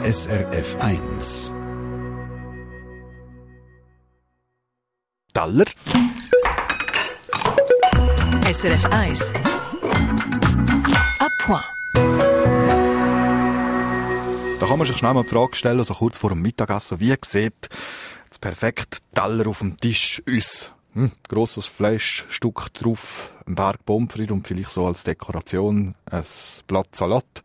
SRF 1. Taller. SRF 1. À point. Da kann man sich schnell mal die Frage stellen, so kurz vor dem Mittagessen, wie sieht das perfekte Teller auf dem Tisch aus? Grosses Fleischstück drauf, ein Berg Pommes frites und vielleicht so als Dekoration ein Blatt Salat.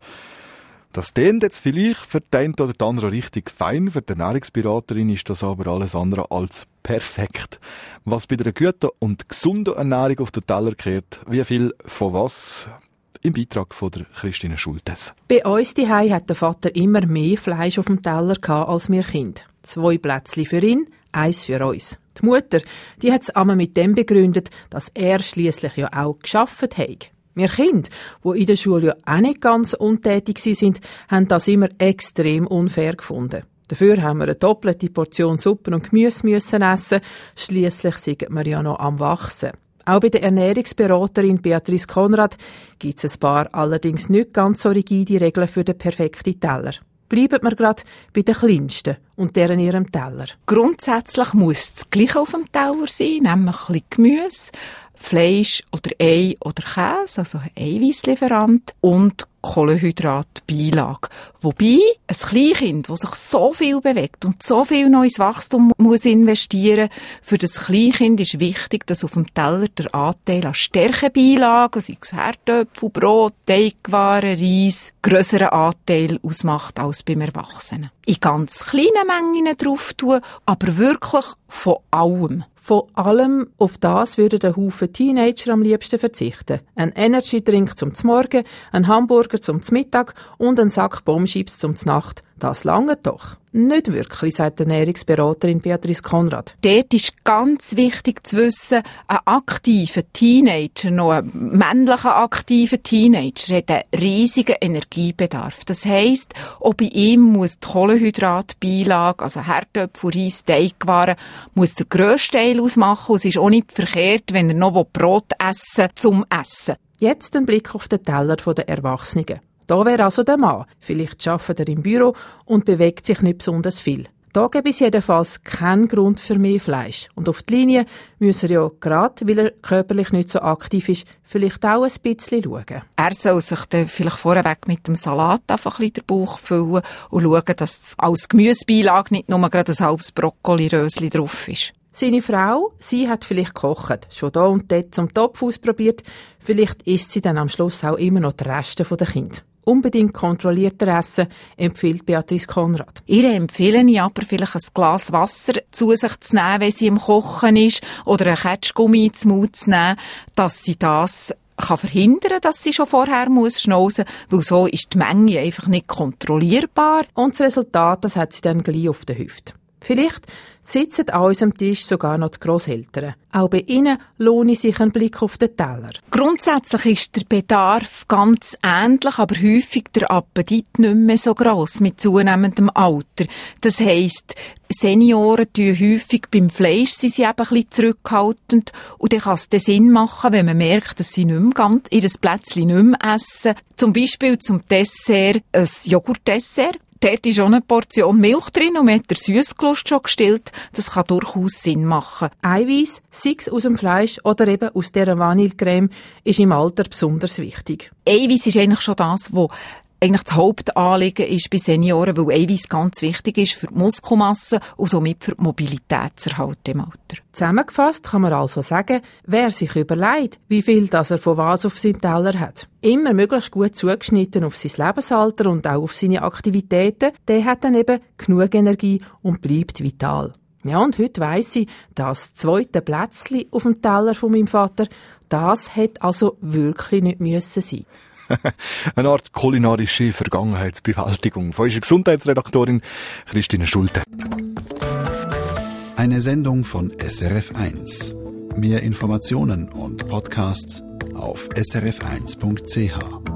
Das klingt jetzt vielleicht für den einen oder den anderen richtig fein, für die Ernährungsberaterin ist das aber alles andere als perfekt. Was bei einer guten und gesunden Ernährung auf den Teller kehrt, wie viel von was? Im Beitrag von der Christine Schultes. Bei uns daheim hat der Vater immer mehr Fleisch auf dem Teller gehabt als wir Kinder. 2 Plätzchen für ihn, 1 für uns. Die Mutter, die hat es einmal mit dem begründet, dass er schliesslich ja auch geschafft hat. Wir Kinder, die in der Schule ja auch nicht ganz untätig sind, haben das immer extrem unfair gefunden. Dafür haben wir eine doppelte Portion Suppe und Gemüse müssen essen. Schliesslich sind wir ja noch am Wachsen. Auch bei der Ernährungsberaterin Beatrice Konrad gibt es ein paar allerdings nicht ganz so rigide Regeln für den perfekten Teller. Bleiben wir gerade bei den Kleinsten und deren ihrem Teller. Grundsätzlich muss das Gleiche auf dem Teller sein, nämlich ein bisschen Gemüse, Fleisch oder Ei oder Käse, also ein Eiweißlieferant und Kohlenhydratbeilage. Wobei ein Kleinkind, das sich so viel bewegt und so viel neues Wachstum muss investieren, für das Kleinkind ist wichtig, dass auf dem Teller der Anteil an Stärkebeilagen, sei es Herdöpfel, Brot, Teigwaren, Reis, grösseren Anteil ausmacht als beim Erwachsenen. In ganz kleinen Mengen drauf tun, aber wirklich von allem. Von allem, auf das würden der Haufen Teenager am liebsten verzichten. Ein Energy-Drink zum Morgen, ein Hamburger zum Mittag und ein Sack Bombschips zum Nacht. Das lange doch. Nicht wirklich, sagt die Ernährungsberaterin Beatrice Konrad. Dort ist ganz wichtig zu wissen, ein aktiver Teenager, noch ein männlicher aktiver Teenager, hat einen riesigen Energiebedarf. Das heisst, auch bei ihm muss die Kohlenhydratbeilage, also Herdöpfel, Reis, Teigwaren, muss der grösste Teil ausmachen. Und es ist auch nicht verkehrt, wenn er noch Brot essen zum Essen. Jetzt ein Blick auf den Teller der Erwachsenen. Da wäre also der Mann. Vielleicht arbeitet er im Büro und bewegt sich nicht besonders viel. Da gibt es jedenfalls keinen Grund für mehr Fleisch. Und auf die Linie muss er ja, gerade weil er körperlich nicht so aktiv ist, vielleicht auch ein bisschen schauen. Er soll sich dann vielleicht vorweg mit dem Salat einfach ein bisschen den Bauch füllen und schauen, dass als Gemüsebeilage nicht nur gerade ein halbes Brokkoli-Rösli drauf ist. Seine Frau, sie hat vielleicht gekocht, schon da und dort zum Topf ausprobiert. Vielleicht isst sie dann am Schluss auch immer noch die Reste der Kinder. Unbedingt kontrollierter Essen, empfiehlt Beatrice Konrad. Ihr empfehle ich aber vielleicht ein Glas Wasser zu sich zu nehmen, wenn sie im Kochen ist, oder ein Ketschgummi ins Mund zu nehmen, dass sie das kann verhindern, dass sie schon vorher schnauzen muss, weil so ist die Menge einfach nicht kontrollierbar. Und das Resultat, das hat sie dann gleich auf der Hüfte. Vielleicht sitzen an unserem Tisch sogar noch die Grosseltern. Auch bei ihnen lohnt sich ein Blick auf den Teller. Grundsätzlich ist der Bedarf ganz ähnlich, aber häufig der Appetit nicht mehr so gross mit zunehmendem Alter. Das heisst, Senioren tun häufig beim Fleisch, sind sie eben ein bisschen zurückhaltend. Und dann kann es den Sinn machen, wenn man merkt, dass sie nicht mehr ihr Plätzchen nicht mehr essen. Zum Beispiel zum Dessert ein Joghurtdessert. Dort ist auch eine Portion Milch drin und man hat den Süssgelust schon gestillt. Das kann durchaus Sinn machen. Eiweiß, sei es aus dem Fleisch oder eben aus dieser Vanillecreme, ist im Alter besonders wichtig. Eiweiß ist eigentlich schon das, was eigentlich das Hauptanliegen ist bei Senioren, weil Eiweiß ganz wichtig ist für die Muskelmasse und somit für die Mobilität zu erhalten im Alter. Zusammengefasst kann man also sagen, wer sich überlegt, wie viel das er von was auf seinem Teller hat, immer möglichst gut zugeschnitten auf sein Lebensalter und auch auf seine Aktivitäten, der hat dann eben genug Energie und bleibt vital. Ja, und heute weiss ich, das zweite Plätzchen auf dem Teller von meinem Vater, das hätte also wirklich nicht müssen sein. Eine Art kulinarische Vergangenheitsbewältigung von unserer Gesundheitsredaktorin Christine Schulte. Eine Sendung von SRF 1. Mehr Informationen und Podcasts auf srf1.ch.